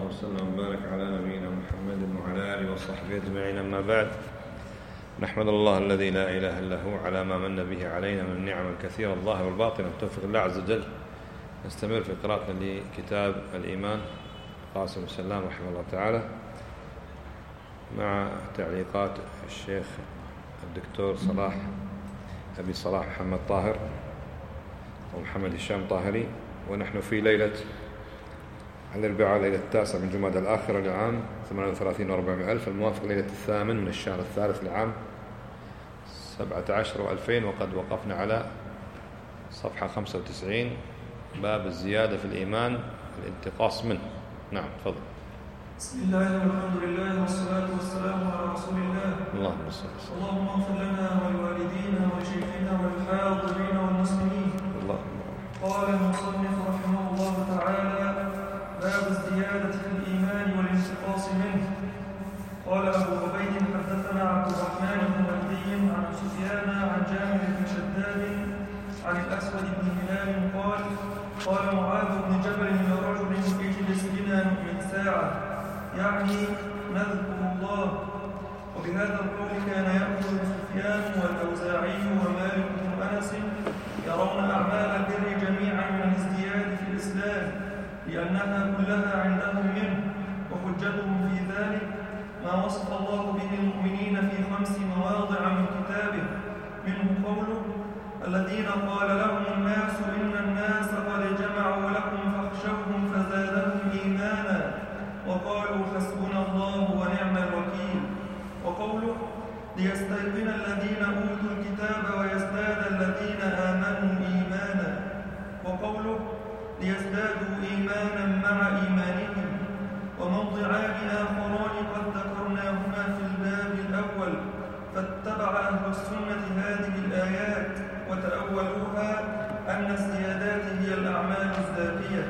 وسلم وبارك على نبينا محمد وعلى آله وصحبه أجمعين. أما بعد، نحمد الله الذي لا إله إلا هو على ما من به علينا من النعم الكثيرة الظاهرة والباطنة بتوفيق الله عز وجل. نستمر في قراءتنا لكتاب الإيمان قاسم السلام رحمه الله تعالى مع تعليقات الشيخ الدكتور أبي صلاح محمد طاهر ومحمد هشام طاهري. ونحن في ليلة الأربعاء، ليلة 9 من جمادى الآخرة لعام 38 و400 الموافق ليلة 8 من الشهر الثالث لعام 17 و2000. وقد وقفنا على صفحة 95 باب الزيادة في الإيمان الانتقاص منه. نعم، تفضل. بسم الله والحمد لله والصلاة والسلام على رسول الله. اللهم صل وسلم. اللهم اغفر لنا ولوالدينا ولشيخنا وللحاضرين والمسلمين. اللهم. قال المصنف رحمه الله تعالى: باب الزيادة في الإيمان والانتقاص منه. قال أبو عبيد: حدثنا عبد الرحمن بن مهدي عن سفيان عن جابر بن شداد عن الأسود بن هلال قال معاذ بن جبل لرجل: اجلس بنا نؤمن ساعة، يعني نذكر الله. وبهذا القول كان يأخذ سفيان والأوزاعي ومالك بن أنس يرون أعمال البر جميعا من الازدياد في الإسلام، لأنها كلها عندهم منه. وحجتهم في ذلك ما وصف الله به المؤمنين في 5 مواضع من كتابه، منه قوله: الذين قال لهم الناس إن الناس قد جمعوا لكم فاخشوهم فزادهم إيمانا وقالوا حسبنا الله ونعم الوكيل. وقوله: ليستيقن الذين أوتوا الكتاب ويزداد الذين آمنوا إيمانا. وقوله: ليزدادوا إيمانا مع إيمانهم. وموضعان آخران قد ذكرناهما في الباب الأول، فاتبع أهل السنة هذه الآيات وتأولوها أن الزيادات هي الأعمال الزاكية.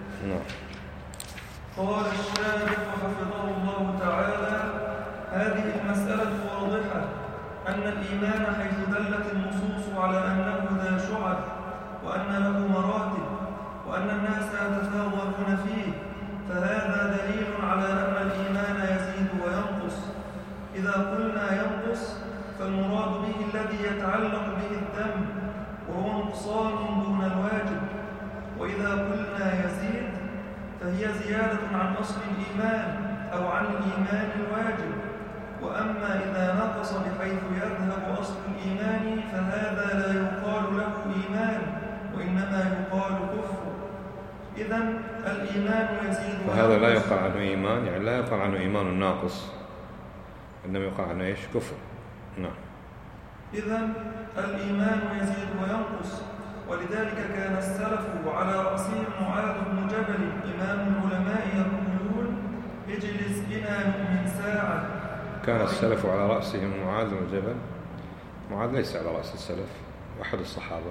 قال الشارح حفظه الله تعالى: هذه المسألة واضحة، أن الإيمان حيث دلت النصوص على أنه ذا شعب وأن له مراتب وأن الناس يتفاضلون فيه، فهذا دليل على أن الإيمان يزيد وينقص. إذا قلنا ينقص فالمراد به الذي يتعلق به الذنب، وهو نقصان دون الواجب. وإذا قلنا يزيد فهي زيادة عن أصل الإيمان أو عن الإيمان الواجب. وأما إذا نقص بحيث يذهب أصل الإيمان فهذا لا يقال له إيمان، وإنما يقال كفر. إذن الإيمان يزيد وينقص. وهذا لا يقال عنه إيمان، يعني لا يقال عنه إيمان ناقص، إنما يقال عنه إيش؟ كفر. نعم. إذن الإيمان يزيد وينقص. ولذلك كان السلف على رأسهم معاذ بن جبل إمام العلماء يقولون: اجلس بنا نؤمن ساعة. كان السلف على رأسهم معاذ بن جبل. معاذ ليس على رأس السلف، أحد الصحابة،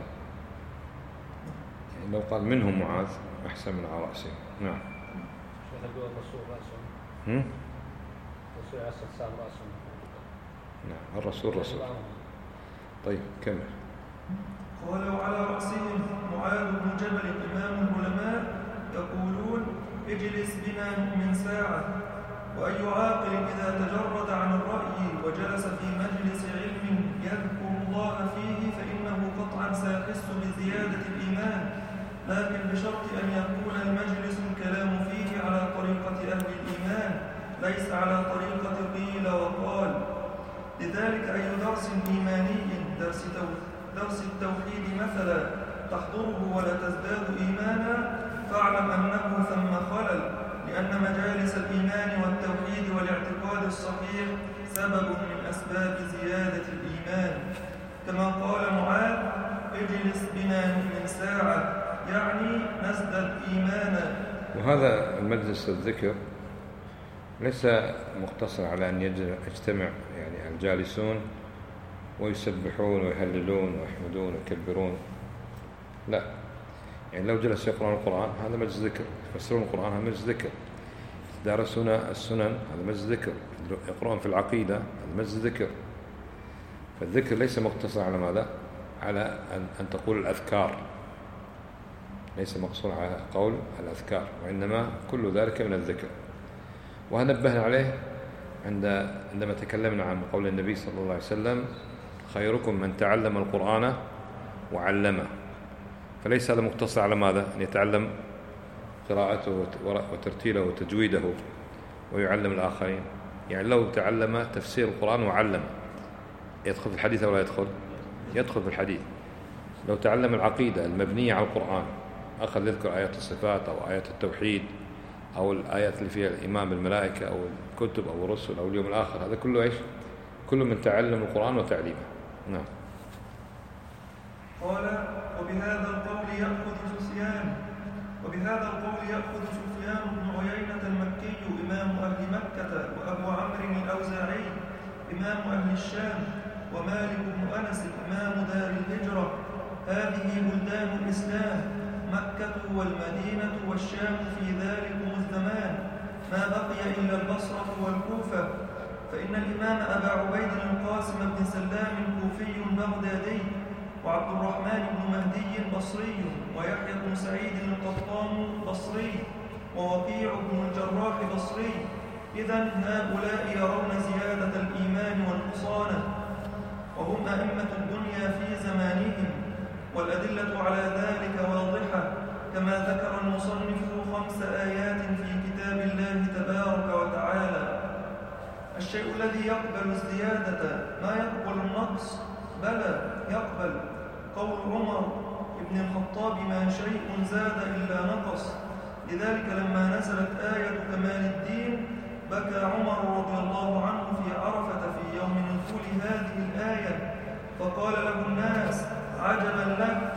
يعني لو قال منهم معاذ أحسن من على رأسهم. نعم. الرسول رأسهم. الرسول عليه الصلاة والسلام رأسهم. نعم، الرسول رسول. طيب كمل. قالوا على رأسهم معاذ بن جبل إمام العلماء يقولون: اجلس بنا نؤمن ساعة. وأي عاقل إذا تجرد عن الرأي وجلس في مجلس علم يذكر الله فيه فإنه قطعا سيحس بزيادة الإيمان، لكن بشرط أن يكون المجلس الكلام فيه على طريقة أهل الإيمان، ليس على طريقة قيل وقال. لذلك أي درس إيماني، درس التوحيد مثلا، تحضره ولا تزداد إيمانا، فاعلم أنه ثم خلل، لأن مجالس الإيمان والتوحيد والاعتقاد الصحيح سبب من أسباب زيادة الإيمان. كما قال معاذ: اجلس بنا نؤمن ساعة، يعني نزدد إيمانا. وهذا المجلس الذكر ليس مقتصر على أن يجتمع يعني الجالسون ويسبحون ويهللون ويحمدون ويكبرون، لا، يعني لو جلس يقرأون القرآن هذا مجلس ذكر، يفسرون القرآن هذا مجلس ذكر، يدرسون السنن هذا مجلس ذكر، يقرؤون في العقيدة هذا مجلس ذكر. فالذكر ليس مقتصر على ماذا؟ على أن تقول الأذكار، ليس مقصور على قول الأذكار، وإنما كل ذلك من الذكر. وهنبهنا عليه عندما تكلمنا عن قول النبي صلى الله عليه وسلم: خيركم من تعلم القرآن وعلمه. فليس هذا مقتصر على ماذا؟ أن يتعلم قراءته وترتيله وتجويده ويعلم الآخرين. يعني لو تعلم تفسير القرآن وعلم يدخل في الحديث أو لا يدخل؟ يدخل في الحديث. لو تعلم العقيدة المبنية على القرآن، أخذ يذكر آيات الصفات أو آيات التوحيد أو الآيات اللي فيها الإيمان بالملائكة أو الكتب أو الرسل أو اليوم الآخر، هذا كله إيش؟ كله من تعلم القرآن وتعليمه. نعم. قال: وبهذا القول يأخذ سفيان بن عيينة المكي إمام أهل مكة، وأبو عمرو الأوزاعي إمام أهل الشام، ومالك بن أنس إمام دار الهجرة. هذه بلدان الإسلام، مكة والمدينة والشام في ذلكم الزمان، ما بقي إلا البصرة والكوفة. فإن الإمام أبا عبيد القاسم بن سلام كوفي بغدادي، وعبد الرحمن بن مهدي بصري، ويحيى بن سعيد القطان بصري، ووقيع بن الجراح بصري. إذن هؤلاء يرون زيادة الإيمان ونقصانه، وهم أئمة الدنيا في زمانهم، والأدلة على ذلك واضحة، كما ذكر المصنف 5 آيات في كتاب الله تبارك وتعالى. الشيء الذي يقبل الزيادة ما يقبل النقص؟ بلى يقبل. قول عمر بن الخطاب: ما شيء زاد إلا نقص. لذلك لما نزلت آية كمال الدين بكى عمر رضي الله عنه في عرفة في يوم نزول هذه الآية، فقال له الناس: عجبا لك،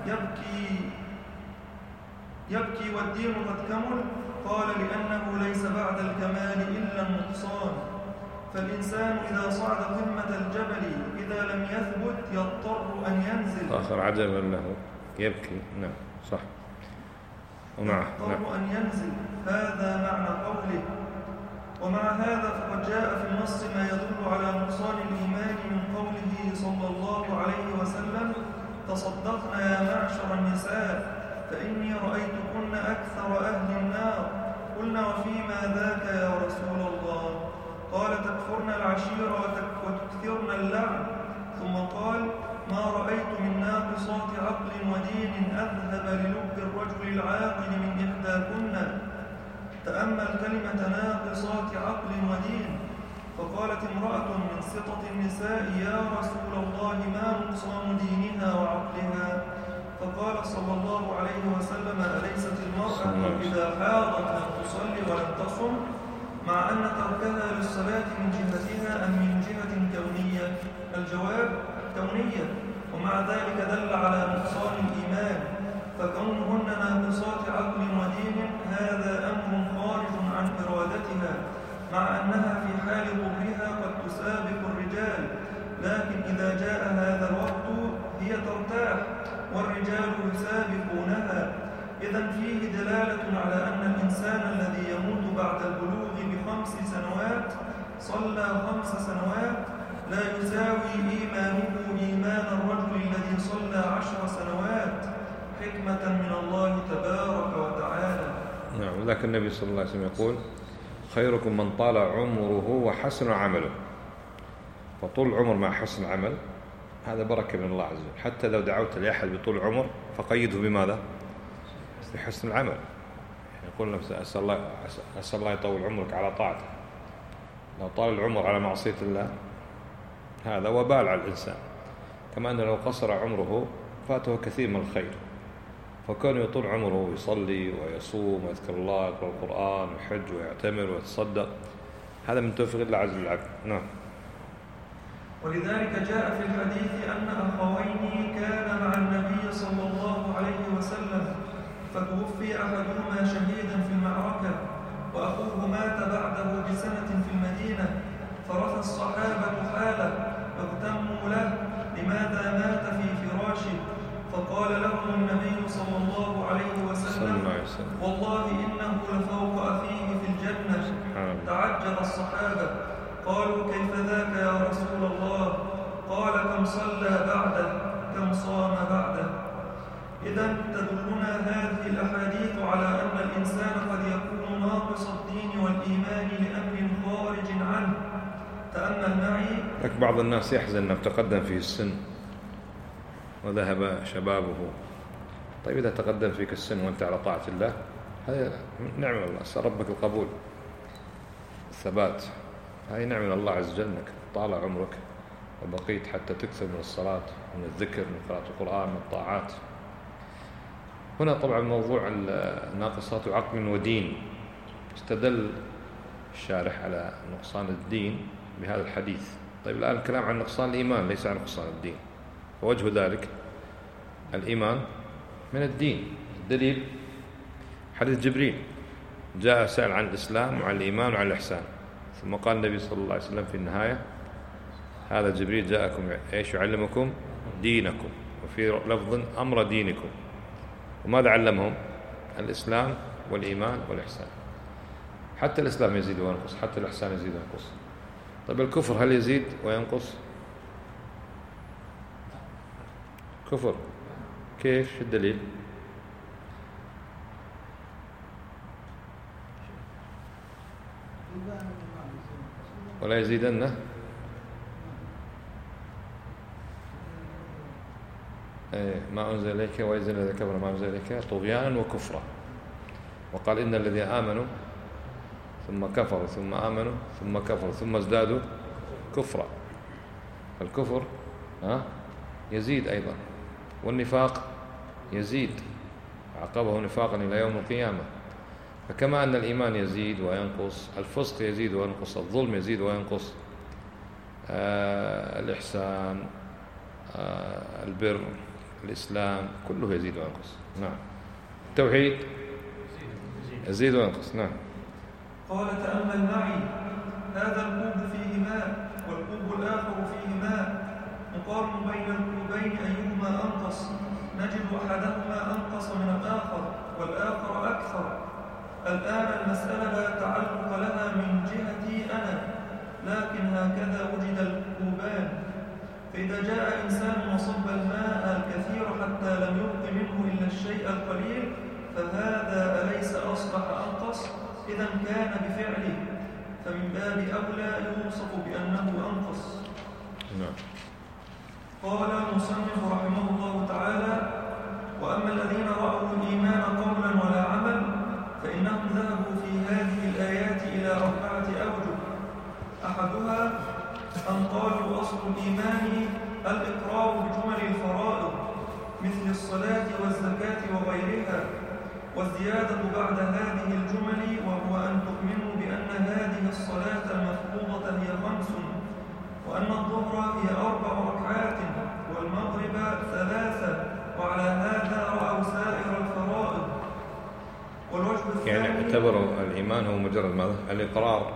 يبكي والدين قد كمل. قال: لأنه ليس بعد الكمال إلا النقصان. فالإنسان إذا صعد قمة الجبل إذا لم يثبت يضطر أن ينزل. آخر عجبا له يبكي. نعم صح. ومعه يضطر أن ينزل، هذا معنى قوله. ومع هذا فقد جاء في النص ما يدل على نقصان الإيمان من قوله صلى الله عليه وسلم: تصدقنا يا معشر النساء فإني رأيتكن أكثر أهل النار. قلنا: وفيما ذاك يا رسول الله؟ قال: تكفرن العشيرة وتكثرن اللعن. ثم قال: ما رأيت من ناقصات عقل ودين أذهب للب الرجل العاقل من إحداكن. تأمل كلمة ناقصات عقل ودين. فقالت امرأة من سطة النساء: يا رسول الله، ما نقصان دينها وعقلها؟ فقال صلى الله عليه وسلم: أليست المرأة إذا حاضت لم تصلي ولم تصم؟ مع أن تركها للصلاة من جهتها أم من جهة كونية؟ الجواب: كونية. ومع ذلك دل على نقصان الإيمان، فكونهن ناقصات عقل ودين هذا أمر خارج عن إرادتها، مع أنها في حال ضرها قد تسابق الرجال، لكن إذا جاء هذا الوقت هي ترتاح والرجال يسابقونها. إذن فيه دلالة على أن الإنسان الذي يموت بعد البلوغ ب5 سنوات صلى 5 سنوات لا يساوي إيمانه إيمان الرجل الذي صلى 10 سنوات، حكمة من الله تبارك وتعالى. نعم. ولكن النبي صلى الله عليه وسلم يقول: خيركم من طال عمره وحسن عمله. فطول العمر مع حسن عمل هذا بركة من الله عز وجل. حتى لو دعوت لأحد بطول عمر فقيده بماذا؟ بحسن العمل. يقول نفسه: أسأل الله يطول عمرك على طاعته. لو طال العمر على معصية الله هذا وبال على الإنسان. كما أنه لو قصر عمره فاته كثير من الخير. فكان يطول عمره يصلي ويصوم ويذكر الله ويقرأ القرآن ويحج ويعتمر ويتصدق، هذا من توفيق الله عز وجل. نعم. ولذلك جاء في الحديث أن أخوين كان مع النبي صلى الله عليه وسلم، فتوفي أحدهما شهيدا في المعركة، وأخوه مات بعده بسنة في المدينة، فرث الصحابة حاله واغتموا له لماذا مات في فراشه، فقال لهم النبي صلى الله عليه وسلم: والله إنه لفوق أخيه في الجنة. تعجب الصحابة، قالوا: كيف ذاك يا رسول الله؟ قال: كم صلى بعده، كم صام بعده. إذن تدلنا هذه الأحاديث على أن الإنسان قد يكون ناقص الدين والإيمان بعض الناس يحزن أنه تقدم فيه السن وذهب شبابه. طيب إذا تقدم فيك السن وأنت على طاعة الله هذا نعم الله، أسأل ربك القبول الثبات، هذه نعم من الله عز وجل أنك طال عمرك وبقيت حتى تكثر من الصلاة من الذكر من قراءة القرآن من الطاعات. هنا طبعا موضوع ناقصات عقل ودين، استدل الشارح على نقصان الدين بهذا الحديث. طيب الآن الكلام عن نقصان الإيمان ليس عن نقصان الدين، ووجه ذلك الإيمان من الدين. الدليل حديث جبريل جاء سأل عن الإسلام وعن الإيمان وعن الإحسان، ثم قال النبي صلى الله عليه وسلم في النهاية هذا جبريل جاءكم إيش يعلمكم دينكم، وفي لفظ أمر دينكم. وماذا علمهم؟ الإسلام والإيمان والإحسان. حتى الإسلام يزيد وينقص، حتى الإحسان يزيد وينقص. طيب الكفر هل يزيد وينقص؟ كفر كيف؟ الدليل؟ ولا يزيدنه ما أنزل إليك ويزن الذين كفروا ما أنزل إليك طغيانا وكفرا. وقال إن الذين آمنوا ثم كفروا ثم آمنوا ثم كفروا ثم ازدادوا كفرا. الكفر يزيد أيضا، والنفاق يزيد، عقبه نفاقا إلى يوم القيامة. فكما أن الإيمان يزيد وينقص، الفسق يزيد وينقص، الظلم يزيد وينقص، الإحسان، البر، الإسلام، كله يزيد وينقص. نعم. التوحيد يزيد وينقص. نعم. قال تأمل معي، هذا الكوب فيه ماء والكوب الآخر فيه ماء، نقارن بين الكوبين أيهما أنقص، نجد أحدهما أنقص من الآخر والآخر أكثر. الآن المسألة لا تعلق لها من جهتي أنا، لكن هكذا وجد الكوبان. فإذا جاء إنسان وصب الماء الكثير حتى لم يبق منه إلا الشيء القليل، فهذا أليس أصبح أنقص؟ إذا كان بفعله، فمن باب أولى يوصف بأنه أنقص. قال المصنف رحمه الله تعالى: وأما الذين رأوا الإيمان قولا ولا عمل فإنهم ذهبوا في هذه الآيات إلى 4 أوجه. أحدها أن قالوا أصل الإيمان الإقرار بجمل الفرائض مثل الصلاة والزكاة وغيرها، والزيادة بعد هذه الجمل وهو أن تؤمنوا بأن هذه الصلاة المفروضة هي 5، وأن الظهر هي 4 ركعات والمغرب 3، وعلى هذا رأوا سائر الفرائض. والوجه الثاني يعني اعتبروا الإيمان هو مجرد ماذا؟ الإقرار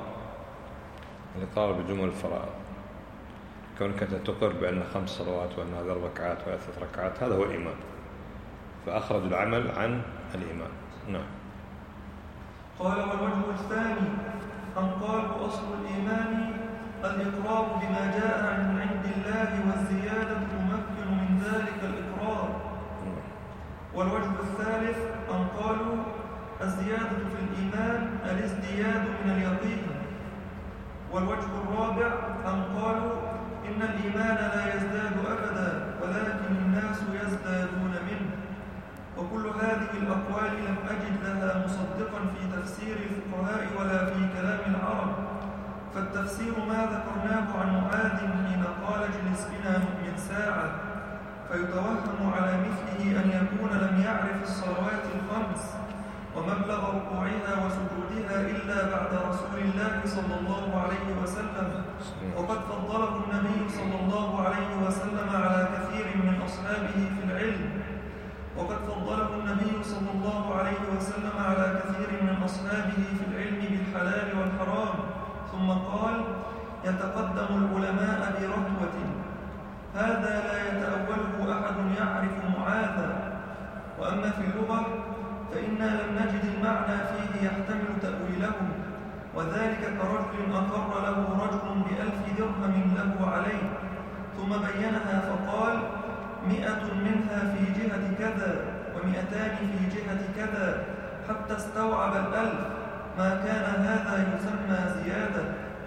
بجمل الفرائض، كونك تقر بأن 5 صلوات وأن هذا 4 ركعات و3 ركعات هذا هو الإيمان، فأخرج العمل عن الإيمان. نعم. قال والوجه الثاني أن قالوا أصل الإيمان الإقرار بما جاء عن عند الله والزيادة تمكن من ذلك الإقرار. والوجه الثالث أن قالوا الزيادة في الإيمان الازدياد من اليقين. والوجه الرابع أن قالوا إن الإيمان لا يزداد أبدا ولكن الناس يزدادون منه. وكل هذه الأقوال لم أجد لها مصدقا في تفسير الفقهاء ولا في كلام العرب. فالتفسير ما ذكرناه عن معاذ حين قال اجلس بنا نؤمن ساعة، فيتوهم على مثله أن يكون لم يعرف الصلوات ال5 ومبلغ ركوعها وسجودها إلا بعد رسول الله صلى الله عليه وسلم، وقد فضله النبي صلى الله عليه وسلم على كثير من أصحابه في العلم، وقد فضله النبي صلى الله عليه وسلم على كثير من أصحابه في العلم بالحلال والحرام. ثم قال يتقدم العلماء برتوة، هذا لا يتأوله أحد يعرف معاذا. وأما في اللغة فإنا لم نجد المعنى فيه يحتمل تأويله، وذلك كرجل أقر له رجل ب1000 درهم له عليه، ثم بينها فقال 100 منها في جهة كذا و200 في جهة كذا، حتى استوعب 1000. ما كان هذا يسمى زيادة،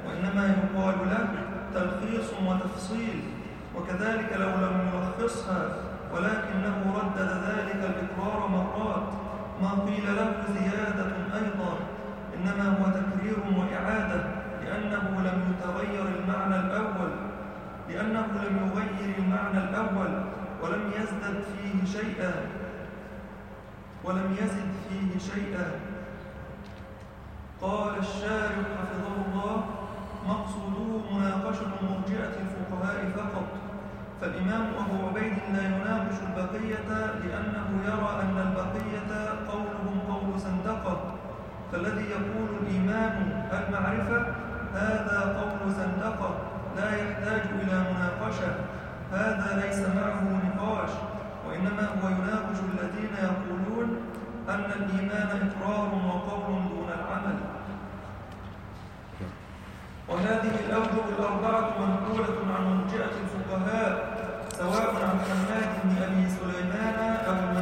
وإنما يقال له تلخيص وتفصيل. وكذلك لو لم يلخصها ولكنه ردد ذلك الإقرار مرات ما قيل له زيادة أيضا، إنما هو تكرير وإعادة، لأنه لم يغير المعنى الأول ولم يزد فيه شيئا. قال الشارح حفظه الله: مقصوده مناقشة مرجئة الفقهاء فقط، فالإمام أبو عبيد لا يناقش البقية لأنه يرى أن البقية قولهم قول زندقة، فالذي يقول الإيمان المعرفة هذا قول زندقة لا يحتاج إلى مناقشة، هذا ليس معه نقاش، وإنما هو يناقش الذين يقولون أن الإيمان إقرار وقول دون العمل. وهذه الأوجه الأربعة منقولة عن مرجئة الفقهاء، سواء عن حماد بن أبي سليمان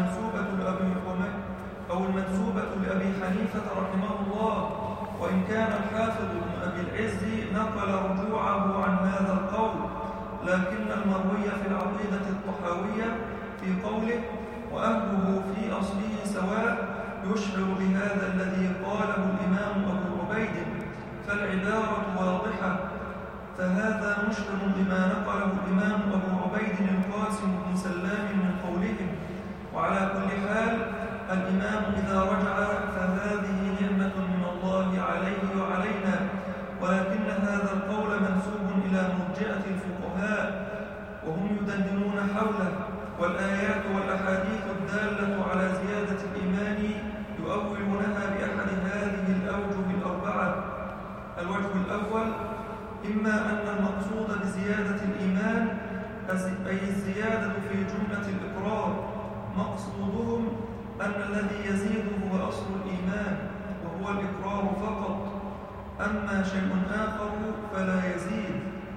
أو المنسوبة لأبي حنيفة رحمه الله، وإن كان الحافظ بن أبي العز نقل رجوعه عن هذا القول، لكن المروي في العقيدة الطحاوية في قوله وأهله في أصله سواء يشعر بهذا الذي قاله الإمام أبو عبيد، فالعبارة واضحة، فهذا مشعر بما نقله الإمام أبو عبيد القاسم بن سلام من قولهم. وعلى كل حال الإمام إذا رجع فهذه نعمة من الله عليه وعلينا، ولكن هذا القول منسوب إلى مرجئة الفقهاء وهم يدندنون حوله، والآيات والأحاديث الدالة على زيادة الإيمان يؤولونها بأحد هذه الأوجه الأربعة. الوجه الأول: إما أن المقصود بزيادة الإيمان أي الزيادة في جملة الإقرار، مقصودهم أن الذي يزيد هو أصل الإيمان وهو الإقرار فقط، أما شيء آخر فلا يزيد.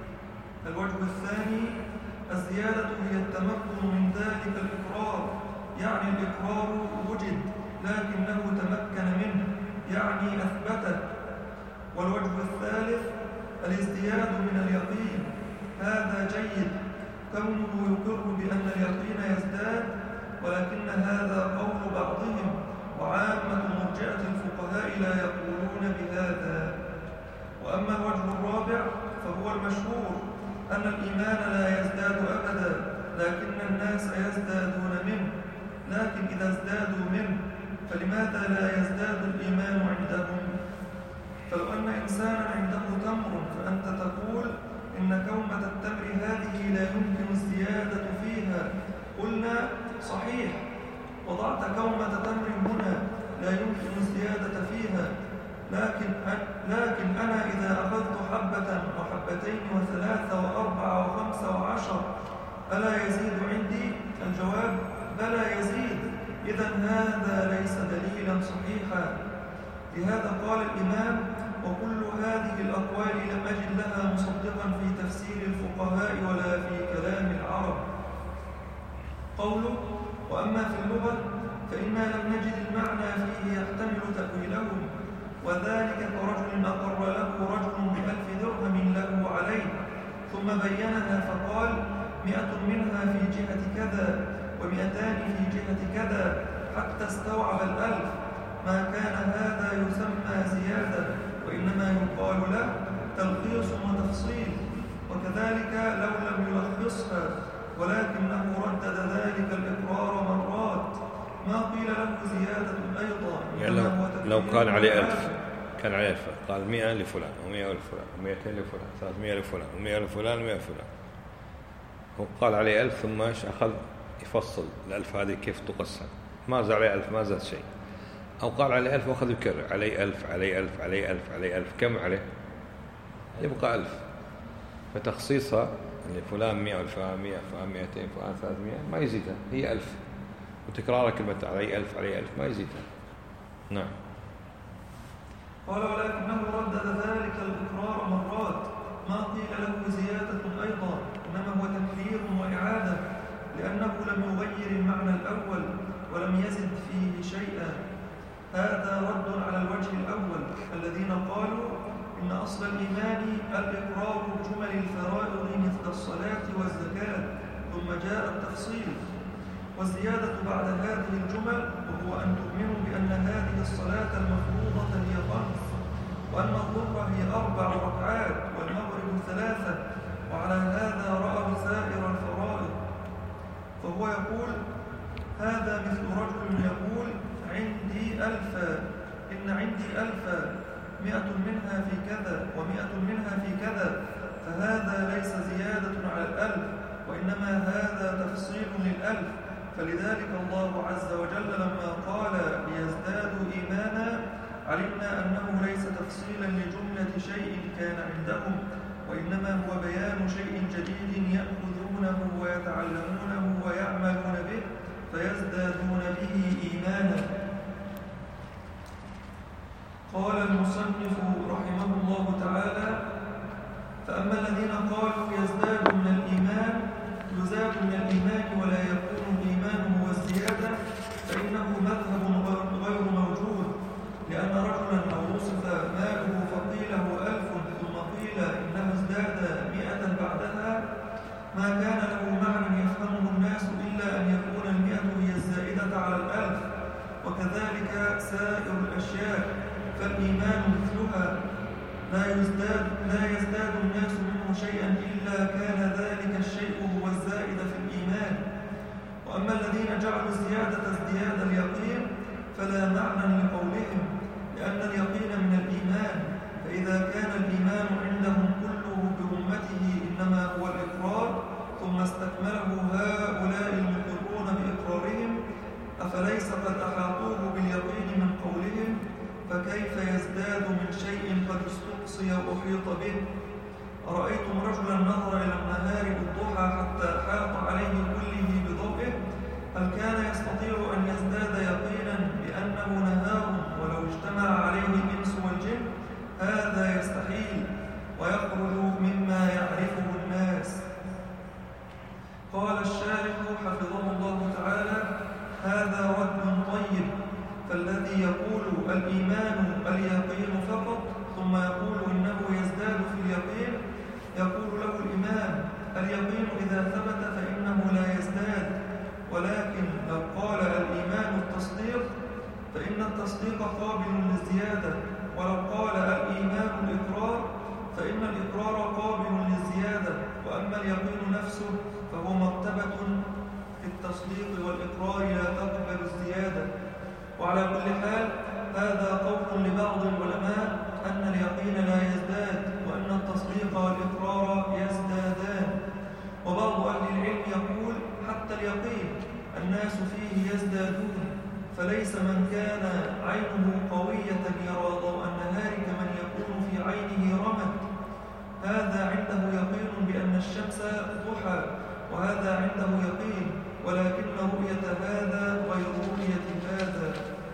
الوجه الثاني: الزيادة هي التمكن من ذلك الإقرار، يعني الإقرار وجد لكنه تمكن منه، يعني أثبته. والوجه الثالث: الازدياد من اليقين، هذا جيد كونه يقر بأن اليقين يزداد، ولكن هذا قول بعضهم، وعامة مرجئة الفقهاء لا يقولون بهذا. وأما الوجه الرابع فهو المشهور، أن الإيمان لا يزداد أبدا، لكن الناس يزدادون منه، لكن إذا ازدادوا منه فلماذا لا يزداد الإيمان عندهم؟ فلو أن إنسانا عنده تمر فأنت تقول إن كومة التمر هذه لا يمكن الزيادة فيها، قلنا صحيح، وضعت كومة تمر هنا لا يمكن الزيادة فيها، لكن أنا إذا أخذت حبة وحبتين وثلاثة وأربعة وخمسة وعشر ألا يزيد عندي؟ الجواب: بلى يزيد. إذن هذا ليس دليلا صحيحا. لهذا قال الإمام: وكل هذه الأقوال لم أجد لها مصدقا في تفسير الفقهاء ولا في كلام العرب. قوله: وأما في اللغة فإنا لم نجد المعنى فيه يحتمل تأويلهم، وذلك كرجل أقر له رجل ب1,000 درهم له عليه، ثم بينها فقال: 100 منها في جهة كذا و200 في جهة كذا، حتى استوعب 1,000. ما كان هذا يسمى زيادة، وإنما يقال له تلخيص وتفصيل. وكذلك لو لم يلخصها ولكنه ردد ذلك الإقرار مرات ما قيل له زيادة أيضا. يعني لو قال عليه 1000 كان عليه 1000، قال 100 لفلان و100 لفلان و200 لفلان 300 لفلان و100 لفلان و100 لفلان، هو قال عليه 1000 ثم أخذ يفصل ال1000 هذه كيف تقسم، ما زاد عليه 1000 ما زاد شيء، أو قال عليه 1000 وأخذ يكرر عليه 1000 عليه 1000 عليه 1000 عليه 1000، كم عليه؟ يبقى 1000. فتخصيصها اللي فلان 100 وفلان 100 فلان 200 فلان 300 ما يزيدها، هي 1000، وتكرار كلمة عليه 1000 عليه 1000 ما يزيدها. نعم. قال: ولكنه ردد ذلك الإقرار مرات ما قيل له زيادة أيضا، إنما هو تكرير وإعادة، لأنه لم يغير المعنى الأول ولم يزد فيه شيئا. هذا رد على الوجه الأول الذين قالوا إن أصل أصل الإيمان الإقرار جمل الفرائض مثل الصلاة والزكاة، ثم جاء التفصيل والزيادة بعد هذه الجمل، وهو أن تؤمنوا بأن هذه الصلاة المفروضة هي 5، وأن الظهر هي 4 ركعات والمغرب 3، وعلى هذا رأوا سائر الفرائض. فهو يقول: هذا مثل رجل يقول: عندي 1000، إن عندي 1000، 100 منها في كذا و100 منها في كذا، فهذا ليس زيادة على 1000، وإنما هذا تفصيل لل1000. فلذلك الله عز وجل لما قال ليزدادوا إيمانا علمنا أنه ليس تفصيلا لجملة شيء كان عندهم، وإنما هو بيان شيء جديد يأخذونه ويتعلمونه ويعملون به فيزدادون به إيمانا. قال المصنف رحمه الله تعالى: فأما الذين قالوا يزداد من الإيمان ولا يكون الإيمان هو الزيادة، فإنه مذهب غير موجود، لأن رجلا لو وصف ماله فقيل هو 1000 ثم قيل إنه ازداد 100 بعدها، ما كان له معنى يفهمه الناس إلا أن يكون 100 هي الزائدة على 1000. وكذلك سائر الأشياء، فالإيمان مثلها لا يزداد الناس منه شيئا إلا كان ذلك الشيء هو الزائد في الإيمان. وأما الذين جعلوا الزيادة ازدياد اليقين فلا معنى لقولهم، لأن اليقين من الإيمان، فإذا كان الإيمان عندهم كله برمته إنما هو الإقرار، ثم استكمله هؤلاء المقرون بإقرارهم، أفليس قد أحاطوه باليقين من قولهم؟ فكيف يزداد من شيء قد استقصي وأحيط به؟ أرأيتم رجلا نظر إلى النهار بالضحى حتى أحاط عليه كله بضوئه، هل كان يستطيع أن يزداد يقينا بأنه نهار ولو اجتمع عليه الإنس والجن؟ هذا يستحيل ويخرج مما يعرفه الناس. قال الشارح حفظه الله تعالى: هذا رد طيب، فالذي يقول الإيمان اليقين فقط ثم يقول إنه يزداد في اليقين يقول له الإمام: اليقين إذا ثبت فإنه لا يزداد، ولكن لو قال الإيمان التصديق فإن التصديق قابل للزيادة، ولو قال الإيمان الإقرار فإن الإقرار قابل للزيادة، وأما اليقين نفسه فهو مرتبة في التصديق والإقرار لا تقبل الزيادة. وعلى كل حال هذا قول لبعض العلماء أن اليقين لا يزداد، وأن التصديق والإقرار يزدادان. وبعض أهل العلم يقول حتى اليقين الناس فيه يزدادون، فليس من كان عينه قوية يرى ضوء النهار كمن يكون في عينه رمد، هذا عنده يقين بأن الشمس ضحى، وهذا عنده يقين، ولكن رؤية هذا غير رؤية هذا.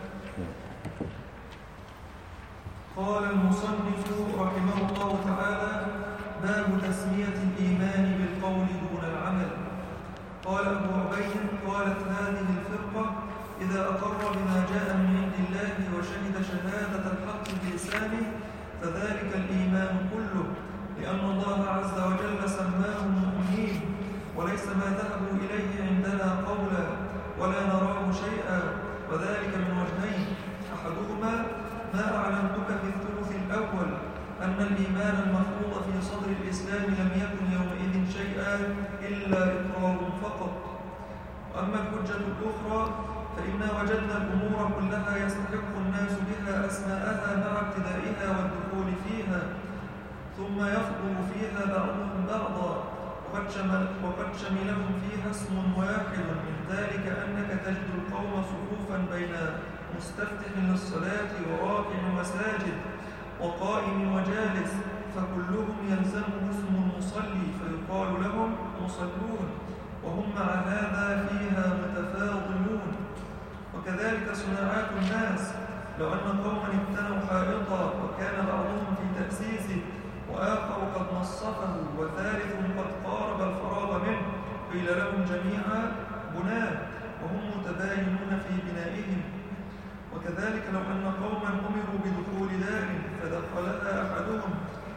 قال المصنف رحمه الله تعالى: باب تسمية الإيمان بالقول دون العمل. قال أبو عبيد: قالت هذه الفرقة إذا أقر بما جاء من عند الله وشهد شهادة الحق بلسانه فذلك الإيمان كله، لأن الله عز وجل سماهم مؤمنين، وليس ما ذهبوا إليه عندنا قولا ولا نراه شيئا، وذلك من وجهين: أحدهما ما أعلمتك في الثلث الأول أن الإيمان المفروض في صدر الإسلام لم يكن يومئذ شيئا إلا إقرار فقط. وأما الحجة الأخرى فإنا وجدنا الأمور كلها يستحق الناس بها أسماءها مع ابتدائها والدخول فيها، ثم يفضل فيها بعضهم بعضا، وقد شملهم فيها اسم واحد، من ذلك أنك تجد القوم صفوفا بين مستفتح للصلاة وراكع وساجد وقائم وجالس، فكلهم يلزمه اسم المصلي فيقال لهم مصلون، وهم مع هذا فيها متفاضلون. وكذلك صناعات الناس، لو أن قوما ابتنوا حائطا وكان بعضهم في تأسيسه وآخر قد نصفه وثالث قد قارب الفراغ منه، قيل لهم جميعا بناه، وهم متباينون في بنائهم. وكذلك لو أن قوما أمروا بدخول دار فدخلها أحدهم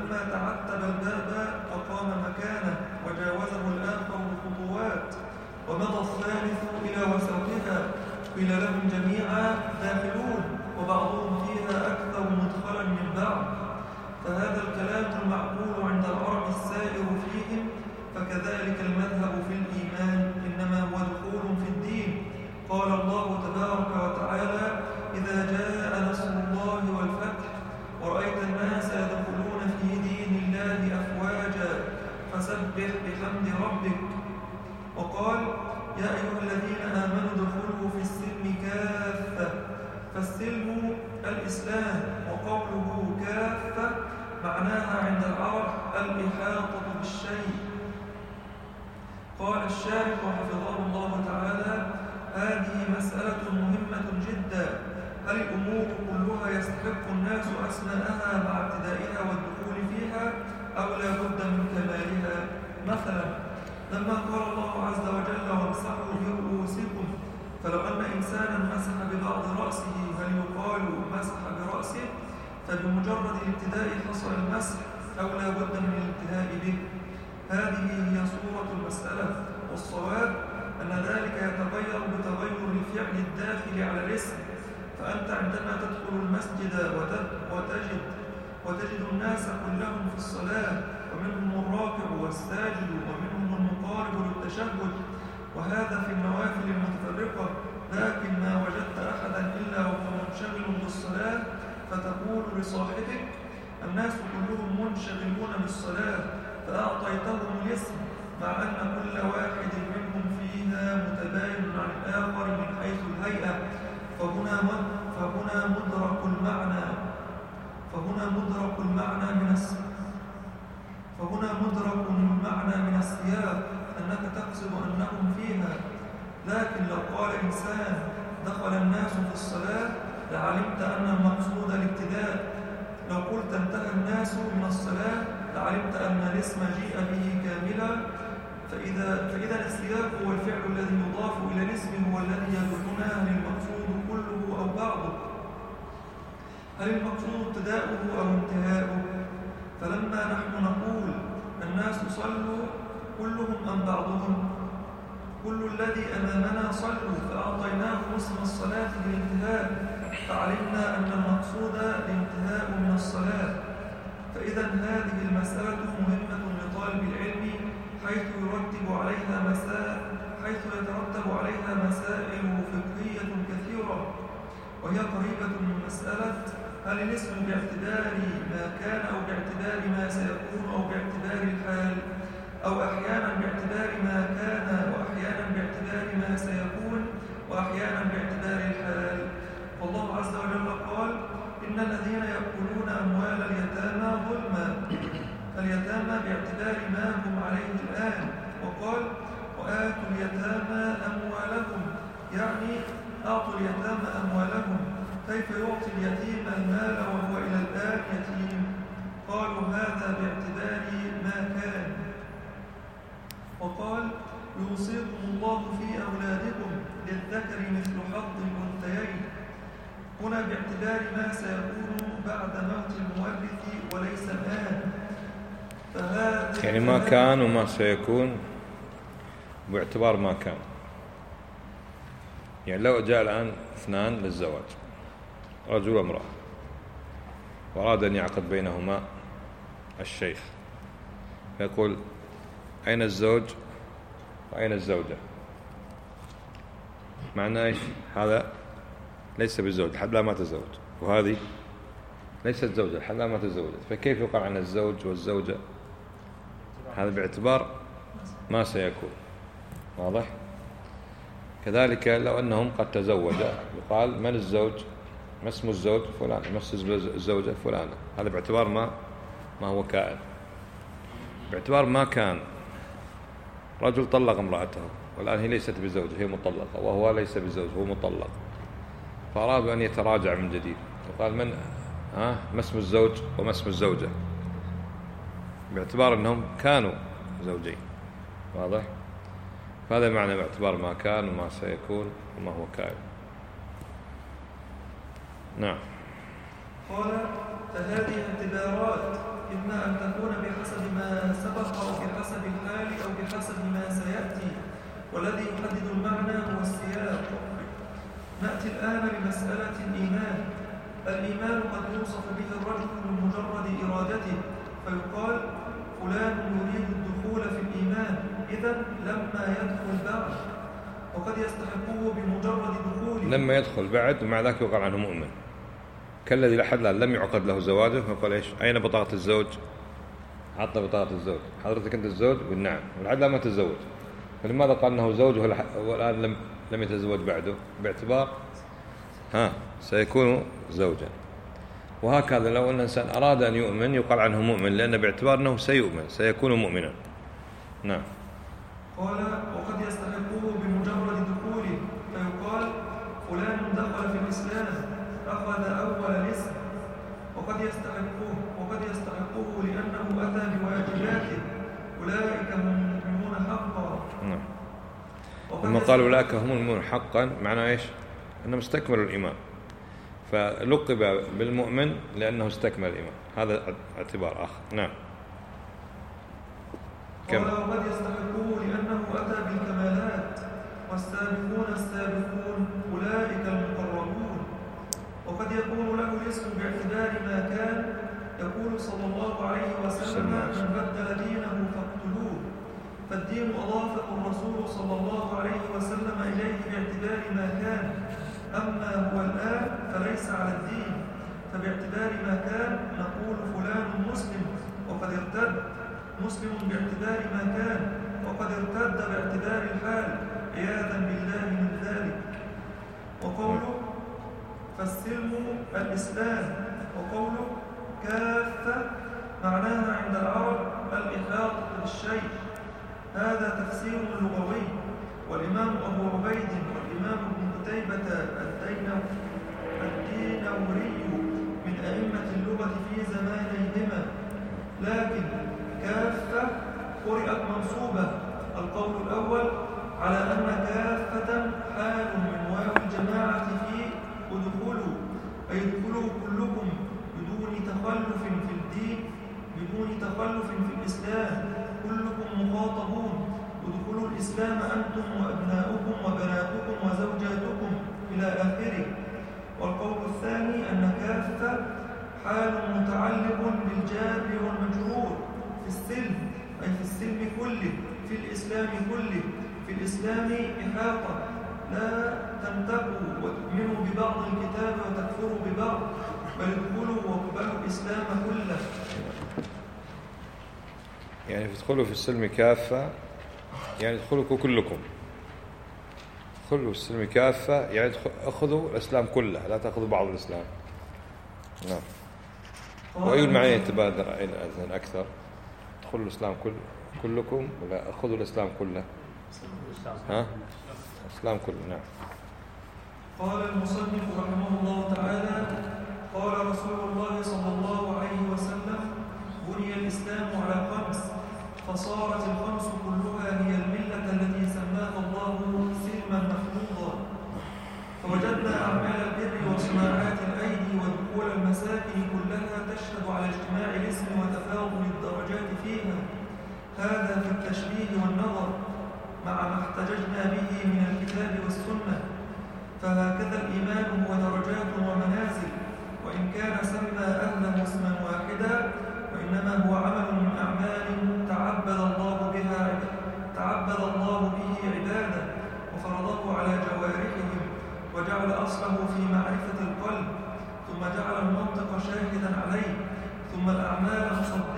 فلما تعتب الباب أقام مكانه وجاوزه الآخر بخطوات، ومضى الثالث إلى وسطها. قيل لهم جميعا داخلون، وبعضهم فيها أكثر مدخلا من بعض. فهذا الكلام المعقول عند العرب السائر فيهم، فكذلك المذهب في الإيمان إنما هو دخول في الدين. قال الله تبارك وتعالى: إذا جاء نصر الله والفتح ورأيت الناس يدخلون في دين الله أفواجا فسبح بحمد ربك. وقال: يا أيها الذين آمنوا ادخلوا في السلم كافة. فالسلم الإسلام، وقوله كافة معناها عند العرب الإحاطة بالشيء. قال الشارح حفظه الله تعالى: هذه مسألة مهمة جدا. هل الأمور كلها يستحق الناس أسماءها مع ابتدائها والدخول فيها، أو لا بد من كمالها؟ مثلا لما قال الله عز وجل: وامسحوا برؤوسكم، فلو أن إنسانا مسح ببعض رأسه هل يقال مسح برأسه؟ فبمجرد الابتداء حصل المسح، أو لا بد من الانتهاء به. هذه هي صورة المسألة، والصواب أن ذلك يتغير بتغير الفعل الداخل على الاسم. فأنت عندما تدخل المسجد وتجد الناس كلهم في الصلاة، ومنهم الراكع والساجد ومنهم المقارب للتشهد، وهذا في النوافل المتفرقة، لكن ما وجدت أحدا إلا وهو منشغل بالصلاة، فتقول لصاحبك: الناس كلهم منشغلون بالصلاة، فأعطيتهم الاسم، مع أن كل واحد منهم فيها متباين عن الآخر من حيث الهيئة. فهنا مدرك المعنى من السياق، أنك تقصد أنهم فيها. لكن لو قال إنسان: دخل الناس في الصلاة، لعلمت أن المقصود الابتداء. لو قلت: انتهى الناس من الصلاة، لعلمت أن الاسم جيء به كاملا. فإذا السياق والفعل الذي يضاف إلى الاسم هو الذي يدلنا هل المقصود كله أو بعضه، هل المقصود ابتداؤه أو انتهاؤه. فلما نحن نقول الناس صلوا كلهم أم بعضهم، كل الذي أمامنا صلوا، فأعطيناه اسم الصلاة بالانتهاء، فعلمنا أن المقصود الانتهاء من الصلاة. فإذا هذه المسألة مهمة لطالب العلم، حيث يترتب عليها مسائل فقهية كثيرة، وهي قريبة من مسألة: هل الاسم باعتبار ما كان أو باعتبار ما سيكون أو باعتبار الحال، أو أحيانا باعتبار ما كان وأحيانا باعتبار ما سيكون وأحيانا باعتبار الحال. والله عز وجل قال: إن الذين يأكلون أموال اليتامى ظلما. اليتامى باعتبار ما هم عليه الآن. وقال: وآتوا اليتامى أموالهم، يعني أعطوا اليتامى أموالهم. كيف يعطي اليتيم المال وهو إلى الآن يتيم؟ قالوا: هذا باعتبار ما كان. وقال: يوصيكم الله في أولادكم للذكر مثل حظ الأنثيين. هنا باعتبار ما سيكون بعد موت المورث وليس الآن. يعني ما كان وما سيكون باعتبار ما كان. يعني لو جاء الآن اثنان للزواج، رجل وامرأة، وأراد أن يعقد بينهما الشيخ، فيقول: أين الزوج وأين الزوجة؟ معناه إيش؟ هذا ليس بالزوج لحد لا مات الزوج، وهذه ليست زوجة لحد لا مات الزوجة، فكيف يقال عن الزوج والزوجة؟ هذا باعتبار ما سيكون. واضح؟ كذلك لو أنهم قد تزوجا، يقال: من الزوج؟ ما اسم الزوج؟ فلان. ما اسم الزوجة؟ فلانة. هذا باعتبار ما هو كائن. باعتبار ما كان، رجل طلق امرأته والآن هي ليست بزوجة، هي مطلقة، وهو ليس بزوج، هو مطلق، فأرادوا أن يتراجع من جديد، وقال: من ما اسم الزوج وما اسم الزوجة؟ باعتبار أنهم كانوا زوجين. واضح؟ فهذا معنى باعتبار ما كان وما سيكون وما هو كائن. نعم. قال: فهذه اعتبارات إما أن تكون بحسب ما سبق أو بحسب الحال أو بحسب ما سيأتي، والذي يحدد المعنى هو السياق. نأتي الآن لمسألة الإيمان. الإيمان قد يوصف به الرجل بمجرد إرادته، فيقال فلان يريد الدخول في الإيمان، إذن لما يدخل بعد. وقد يستحقه بمجرد دخوله، لما يدخل بعد ومع ذلك يقال عنه مؤمن، كالذي لحد الآن لم يعقد له زواجه فيقول إيش؟ أين بطاقة الزوج؟ عط بطاقة الزوج، حضرتك أنت الزوج؟ والنعم، ولحد الآن ما تزوج، فلماذا قال أنه زوج والآن لم يتزوج بعده؟ باعتبار سيكون زوجا. وهكذا لو أن الإنسان أراد أن يؤمن يقال عنه مؤمن، لأن باعتبار أنه سيؤمن سيكون مؤمنا. نعم. قال وقد يستحقه بمجرد دخوله، فيقال فلان دخل في الإسلام، أخذ أول الاسم. وقد يستحقه لأنه أتى بواجباته، أولئك هم المؤمنون حقا. نعم. لما قالوا أولئك هم المؤمنون حقا معناه إيش؟ أنهم استكملوا الإيمان، فلقب بالمؤمن لأنه استكمل الإيمان، هذا اعتبار آخر. نعم. قال وقد يستحقه لأنه أتى بالكمالات، والسابقون السابقون أولئك المقربون. وقد يكون له الاسم باعتبار ما كان، يقول صلى الله عليه وسلم من بدل دينه فاقتلوه، فالدين أضافه الرسول صلى الله عليه وسلم إليه باعتبار ما كان، أما هو الآن فليس على الدين، فباعتبار ما كان نقول فلان مسلم وقد ارتد، مسلم باعتبار ما كان وقد ارتد باعتبار الحال، عياذا بالله من ذلك. وقوله فالسلم الإسلام، وقوله كافة معناها عند العرب الإحاطة بالشيء، هذا تفسير لغوي. والإمام أبو عبيد والإمام ابن قتيبة الدينوري من أئمة اللغة في زمانيهما، لكن كافة قرئت منصوبة. القول الأول على أن كافة حال من واو الجماعة في ادخلوا، أي ادخلوا كلكم بدون تخلف في الدين، بدون تخلف في الإسلام، كلكم مخاطبون، ادخلوا الإسلام أنتم وأبناؤكم وبناتكم وزوجاتكم إلى آخره. والقول الثاني أن كافة حال متعلق بالجار والمجرور في السلم، أي في السلم كله، في الإسلام كله، في الإسلام إحاطة، لا تنتقوا وتؤمنوا ببعض الكتاب وتكفروا ببعض، بل ادخلوا واقبلوا الإسلام كله. يعني تدخلوا في السلم كافة، يعني ادخلوا كلكم، ادخلوا في السلم كافة، يعني أخذوا الإسلام كله، لا تأخذوا بعض الإسلام. نعم. وأي المعنى يتبادر إلى أكثر؟ ادخلوا الإسلام كلكم ولا أخذوا الإسلام كله؟ الإسلام كله. نعم. قال المصنف رحمه الله تعالى قال رسول الله صلى الله عليه وسلم بني الإسلام على 5، فصارت ال5 كلها هي الملة التي سماها الله سلما مفروضا. فوجدنا أعمال البر وصناعات الأيدي ودخول المساكن كلها تشهد على اجتماع الاسم وتفاضل الدرجات فيها، هذا في التشبيه والنظر مع ما احتججنا به من الكتاب والسنة. فهكذا الإيمان هو درجات ومنازل، وإن كان سمى أهله اسما واحدا، وإنما هو عمل من أعمال تعبد الله به عباده وفرضه على جوارحهم، وجعل أصله في معرفة القلب، ثم جعل المنطق شاهدا عليه، ثم الأعمال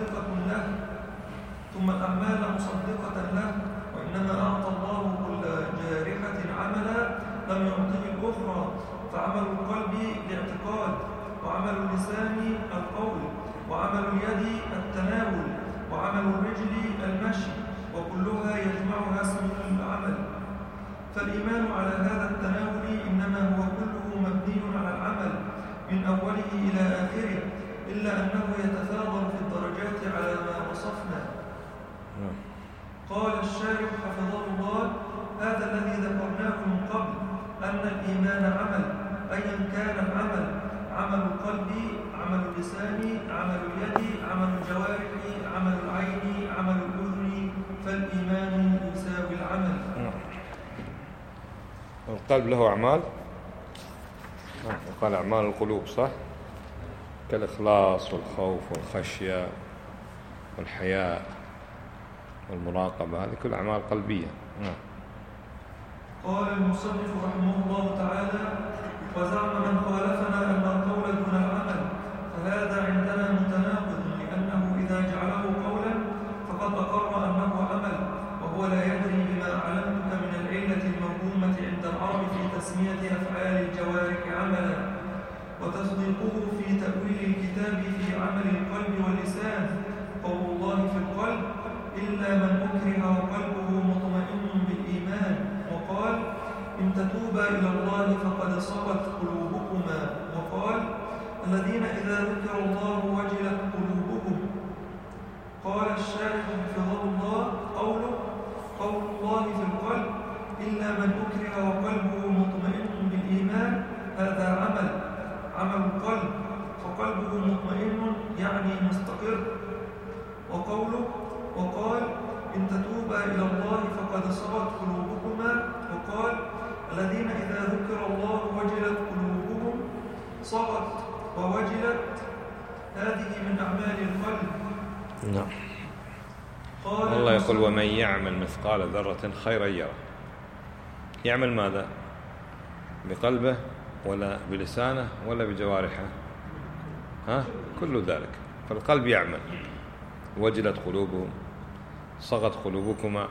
مصدقة له، وإنما أعطى الله كل جارحة عملا لم يعطه الأخرى، فعمل القلب الاعتقاد، وعمل اللسان القول، وعمل اليد التناول، وعمل الرجل المشي، وكلها يجمعها اسم العمل. فالإيمان على هذا التناول إنما هو كله مبني على العمل من أوله إلى آخره، إلا أنه يتفاضل في الدرجات على ما وصفنا. قال الشارح حفظه الله هذا الذي ذكرناه من قبل، أن الإيمان عمل، أيا كان العمل، عمل القلب عمل اللسان، عمل اليد، عمل الجوارح، عمل العين، عمل الأذن، فالإيمان يساوي العمل. القلب له أعمال، وقال أعمال القلوب، صح؟ كالإخلاص والخوف والخشية والحياء والمراقبة، هذه كل أعمال قلبية. قال المصنف رحمه الله تعالى: وزعم من خالفنا أن القول دون العمل، فهذا عندنا متناقض، لأنه إذا جعله قولا فقد أقر أنه عمل، وهو لا يدري بما علمتك من العلة الموهومة عند العرب في تسمية أفعال الجوارح عملا، وتصديقه في تأويل الكتاب في عمل القلب واللسان، قول الله في القلب: إلا من أكره وقلبه مطمئن بالإيمان، وقال: إن تتوبا إلى الله فقد صغت قلوبكما، وقال: الذين إذا ذكر الله وجلت قلوبهم. قال الشارح حفظه الله: قول الله في القلب إلا من أكره وقلبه مطمئن بالإيمان، هذا عمل القلب، فقلبه مطمئن يعني مستقر. وقال: إن تتوبا إلى الله فقد صغت قلوبكما، وقال: الذين إذا ذكر الله وجلت قلوبهم. صغت ووجلت هذه من أعمال القلب. نعم. الله يقول: ومن يعمل مثقال ذرة خيرا يره. يعمل ماذا؟ بقلبه ولا بلسانه ولا بجوارحه؟ كل ذلك. فالقلب يعمل. وجلت قلوبهم، صغت قلوبكما،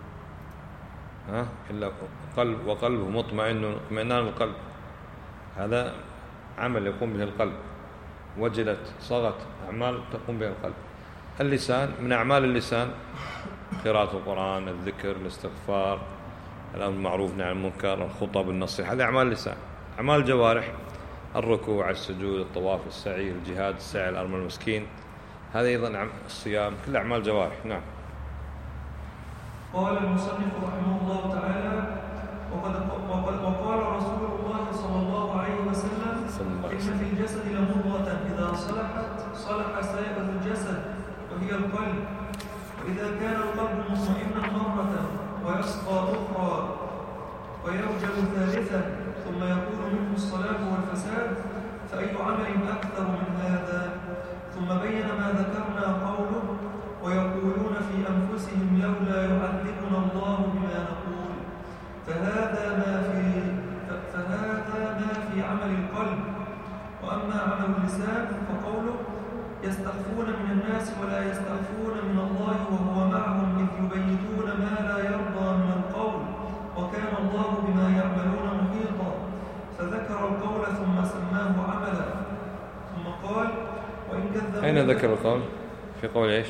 إلا وقلبه مطمئن، اطمئنان القلب، هذا عمل يقوم به القلب. وجلت، صغت، أعمال تقوم بها القلب. اللسان، من أعمال اللسان قراءة القرآن، الذكر، الاستغفار، الأمر بالمعروف والنهي عن المنكر، الخطب، النصيحة، هذه أعمال اللسان. أعمال الجوارح: الركوع، السجود، الطواف، السعي، الجهاد، السعي الأرمل المسكين، هذا أيضا الصيام، كل أعمال جوارح. نعم. قال المصنف رحمه الله تعالى: وقال رسول الله صلى الله عليه وسلم: إن في الجسد لمضغة إذا صلحت صلح سائر الجسد، وهي القلب، وإذا كان القلب مطمئنا مرة ويصفى أخرى ويرجل ثالثا ثم يكون منه الصلاح والفساد، فأي عمل أكثر من هذا؟ ثم بين ما ذكرنا قوله: ويقولون في أنفسهم لولا يعذبنا الله بما نقول، فهذا ما في عمل القلب. وأما عمل اللسان فقوله: يستخفون من الناس ولا يستخفون من الله وهو معهم إذ يبيتون ما لا يرضى من القول، وكان الله بما يعملون محيطا، فذكر القول ثم سماه عملا، ثم قال: وإن كذبوا. أين ذكر القول؟ في قول إيش؟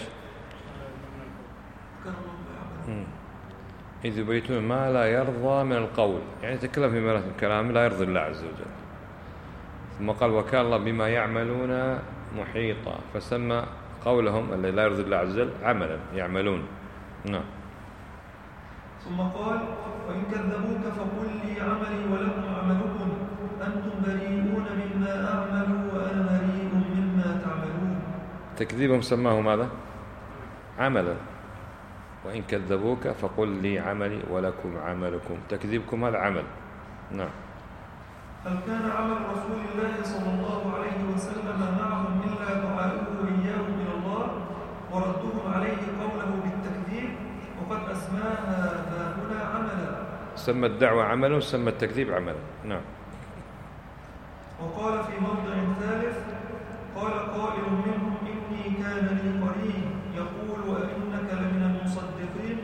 إذ يبيتون ما لا يرضى من القول، يعني تكلم في ملأ الكلام لا يرضي الله عز وجل. ثم قال: وكان الله بما يعملون محيطا، فسمى قولهم الذي لا يرضي الله عز وجل عملا يعملون. نعم. ثم قال: وإن كذبوك فقل لي عملي ولكم عملكم، أنتم بريئون مما أعمل وأنا بريء مما تعملون. تكذيبهم سماه ماذا؟ عملا. وإن كذبوك فقل لي عملي ولكم عملكم، تكذيبكم هذا عمل. نعم. هل كان عمل رسول الله صلى الله عليه وسلم معهم إلا دعاؤه إياهم إلى الله وردهم عليه قوله بالتكذيب، وقد أسماها هنا عملا. سمى الدعوة عملا وسمى التكذيب عملا. نعم. وقال في موضع ثالث: قال قائل منهم: إني كان لي قرين يقول وإنك لمن المصدقين،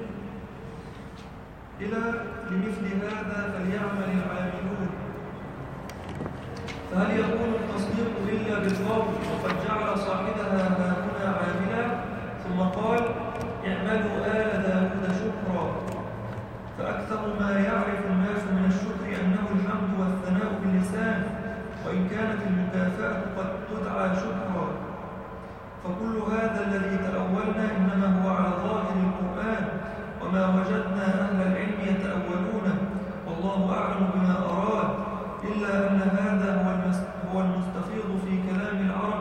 إلى لمثل هذا فليعمل العاملون. فهل يكون التصديق إلا بالقول وقد جعل صاحبها هاهنا عاملا؟ ثم قال: اعملوا آل داود شكرا. فأكثر ما يعرف الناس من الشكر أنه الحمد والثناء باللسان، وإن كانت المكافأة قد تدعى شكرا. فكل هذا الذي تأولنا إنما هو على ظاهر القرآن، وما وجدنا أهل العلم يتأولونه، والله أعلم بما أراد، إلا أن هذا هو المستفيض في كلام العرب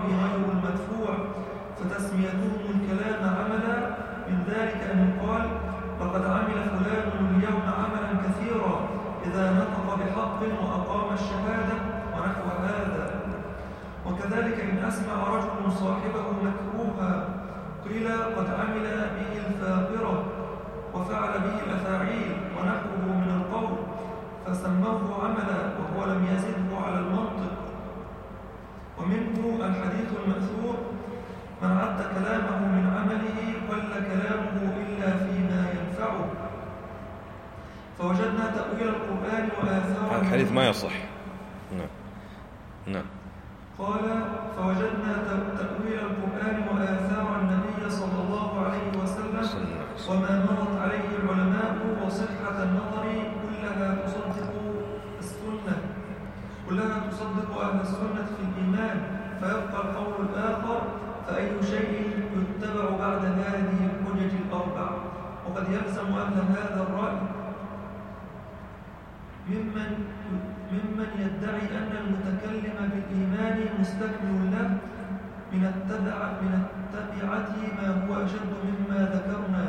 أسمع رجل صاحبه مكروها قيل قد عمل به الفاقرة وفعل به الأفاعيل ونحوه من القول فسموه عملا وهو لم يزده على المنطق. ومنه الحديث المأثور من عد كلامه من عمله قل كلامه إلا فيما ينفعه. فوجدنا تأويل القرآن وآثاره. هذا الحديث ما يصح. نعم. قال فوجدنا تأويل القرآن وآثار النبي صلى الله عليه وسلم وما مرت عليه العلماء وصحة النظر كلها تصدق أهل السنة في الإيمان، فيبقى القول الآخر فأي شيء يتبع بعد هذه الحجج الأربع. وقد يلزم أهل هذا الرأي ممن يدعي أن المتكلم بالإيمان مستكمل له من التبعة ما هو أشد مما ذكرنا.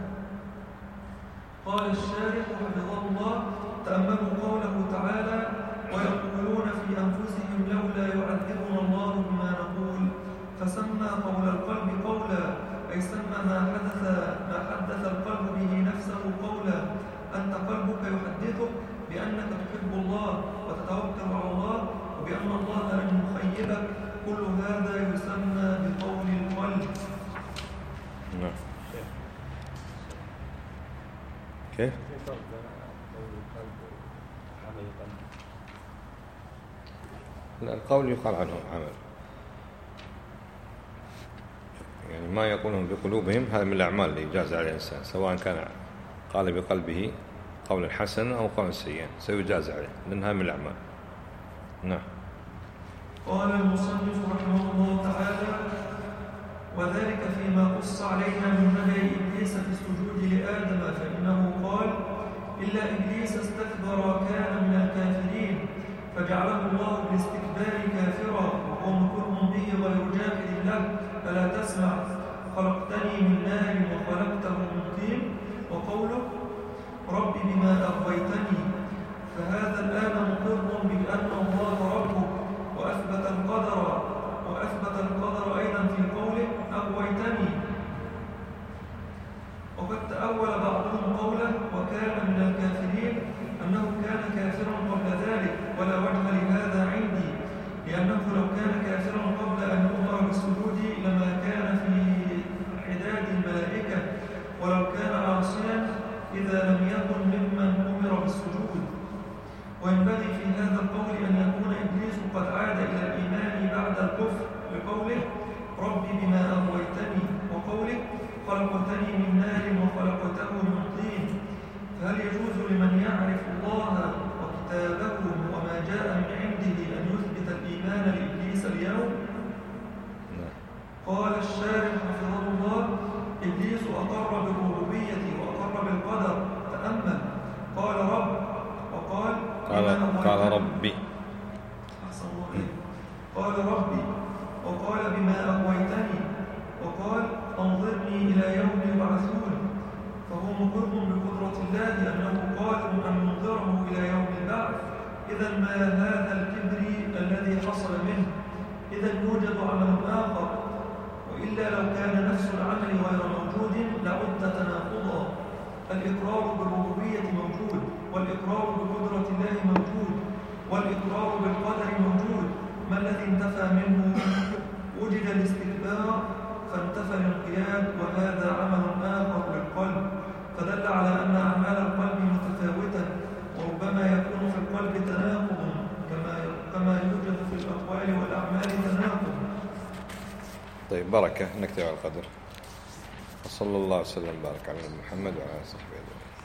قال الشارح حفظه الله: تأملوا قوله تعالى: ويقولون في أنفسهم لولا يعذبنا الله بما نقول، فسمى قول القلب قولا، أي سمى ما حدث القلب به نفسه قولا. أنت قلبك يحدثك بأنك تحب الله وتتوكل على الله وبأن الله لن يخيبك، كل هذا يسمى بقول القلب. نعم. كيف؟ لا، القول يقال عنه عمل، يعني ما يقولون بقلوبهم هذا من الأعمال اللي يجاز على الإنسان، سواء كان قال بقلبه قولا حسنا أو قولا سيئا سيجاز عليه، لأنها من الأعمال. نعم. قال المصنف رحمه الله تعالى: وذلك فيما قص علينا من نهي إبليس في السجود لآدم، فإنه قال: إلا إبليس استكبر وكان من الكافرين، فجعله الله بالاستكبار كافرا وهو مكره به غير جاحد له، فلا تسمع: خلقتني من نار وخلقته من طين. وقوله: رب بما أغويتني، فهذا الآن مقر بأن الله ربك، وأثبت القدر أيضا في قوله: أغويتني. وقد تأول بعضهم قوله وكان من الكافرين أنه كان كافرا قبل ذلك، ولا وجه لهذا عندي، لأنه لو كان كافرا قبل أن يؤمر بالسجود لما كان في عداد الملائكة، ولو كان عاصيا إذا لم يكن ممن أمر بالسجود. وينبغي في هذا القول أن يكون إبليس قد عاد إلى الإيمان بعد الكفر، بقوله: رب بما أغويتني، وقوله: خلقتني من نار وخلقته من طين. فهل يجوز لمن يعرف الله وكتابه وما جاء من عنده أن يثبت الإيمان لإبليس اليوم؟ قال الشارح حفظه الله: إبليس أقر بالربوبية وأقر بالقدر. تأمل: قال رب، وقال قال ربي، أحسن الله، قال ربي، وقال بما أغويتني، وقال أنظرني إلى يوم يبعثون. فهو مقر بقدرة الله أنه قادر أن ينظره إلى يوم البعث. إذا ما هذا الكبر الذي حصل منه؟ إذا يوجد عمل آخر، وإلا لو كان نفس العمل غير موجود لعد تناقضا. الإقرار بالربوبية موجود، والإقرار بقدرة الله موجود، والإقرار بالقدر موجود. ما الذي انتفى منه؟ وجد الاستكبار فانتفى الانقياد، وهذا عمل آخر للقلب، فدل على أن أعمال القلب متفاوتة، وربما يكون في القلب تناقض كما يوجد في الأقوال والأعمال تناقض. طيب، بركة، نكتب على القدر. وصلى الله وسلم وبارك على محمد وعلى آله وصحبه أجمعين.